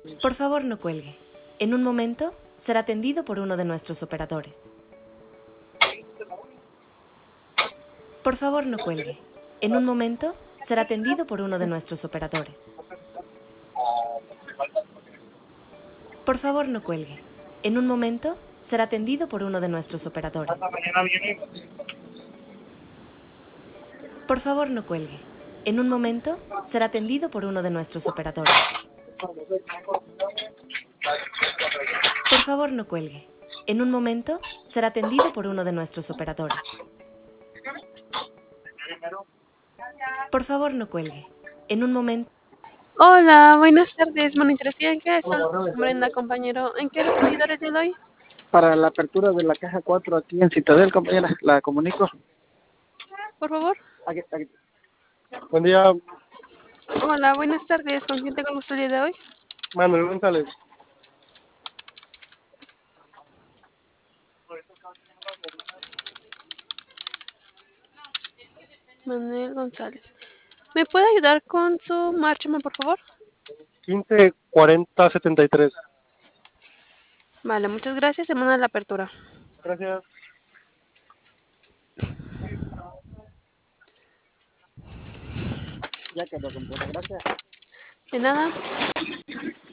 Por favor, no cuelgue. En un momento será atendido por uno de nuestros operadores. Por favor, no cuelgue. En un momento será atendido por uno de nuestros operadores. Por favor, no cuelgue. En un momento será atendido por uno de nuestros operadores. Por favor, no cuelgue. En un momento será atendido por uno de nuestros operadores. Por favor, no cuelgue. En un momento será atendido por uno de nuestros operadores. Por favor, no cuelgue. En un momento... Hola, buenas tardes. Monitoría en qué son Brenda, compañero. ¿En qué le puedo ayudar el día de hoy? Para la apertura de la caja 4 aquí en Citadel, compañera, la comunico. Por favor. Aquí. Buen día, Hola, buenas tardes. ¿Con quién tengo gusto el día de hoy? Manuel González. Manuel González. ¿Me puede ayudar con su marcha, por favor? 154073. Vale, muchas gracias. Se manda la apertura. Gracias. Ya quedó, compañera, gracias. De nada.